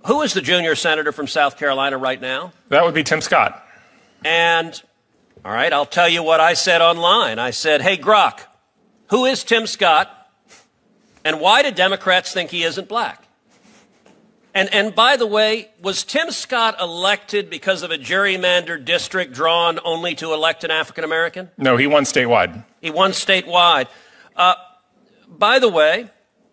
Who is the junior senator from South Carolina right now? That would be Tim Scott. And, all right, I'll tell you what I said online. I said, hey, Grok, who is Tim Scott? And why do Democrats think he isn't black? And by the way, was Tim Scott elected because of a gerrymandered district drawn only to elect an African American? No, he won statewide. He won statewide. By the way,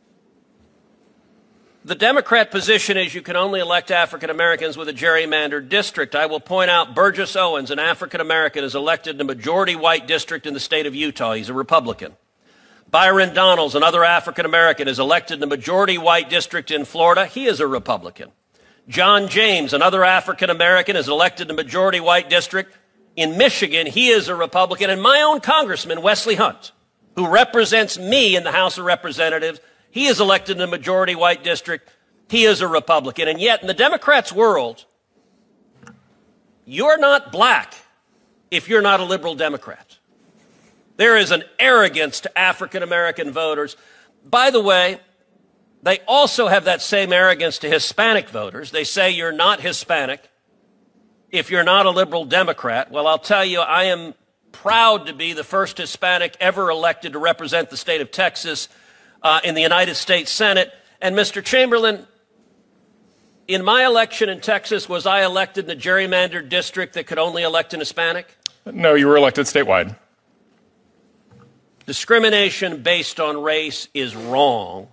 the Democrat position is you can only elect African Americans with a gerrymandered district. I will point out Burgess Owens, an African American, is elected in a majority white district in the state of Utah. He's a Republican. Byron Donalds, another African American, is elected in a majority white district in Florida. He is a Republican. John James, another African American, is elected in a majority white district in Michigan. He is a Republican. And my own congressman, Wesley Hunt, who represents me in the House of Representatives, he is elected in a majority white district. He is a Republican. And yet, in the Democrats' world, you're not black if you're not a liberal Democrat. There is an arrogance to African American voters. By the way, they also have that same arrogance to Hispanic voters. They say you're not Hispanic if you're not a liberal Democrat. Well, I'll tell you, I am proud to be the first Hispanic ever elected to represent the state of Texas in the United States Senate. And Mr. Chamberlain, in my election in Texas, was I elected in a gerrymandered district that could only elect an Hispanic? No, you were elected statewide. Discrimination based on race is wrong.